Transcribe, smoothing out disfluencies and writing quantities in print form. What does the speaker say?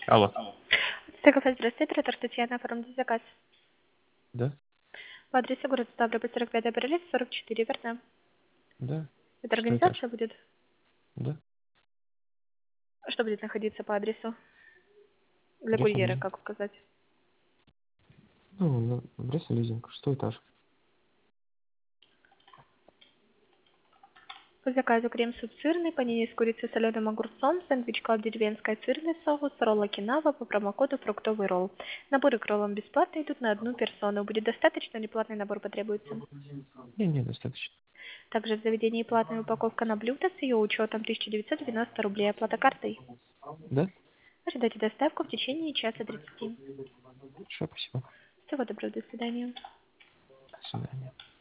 Алло. Здравствуйте, оператор Татьяна, оформите заказ. Да? По адресу город Ставрополь, 45 апреля, 44, верно? Да. Это 6 этаж. организация будет? Да. Что будет находиться по адресу? Для курьера, Ресо-лизинг. как указать? Ну, ресо-лизинг. 6 этаж. По заказу крем-суп сырный, панини с курицей, соленым огурцом, сэндвич клаб деревенская, сырный соус, ролл окинава по промокоду фруктовый ролл. Наборы к роллам бесплатно идут на одну персону. Будет достаточно или платный набор потребуется? Не, достаточно. Также в заведении платная упаковка на блюдо с ее учетом 1990 рублей. Оплата картой. Да? Ожидайте доставку в течение часа 30. Хорошо, спасибо. Всего доброго, до свидания. До свидания.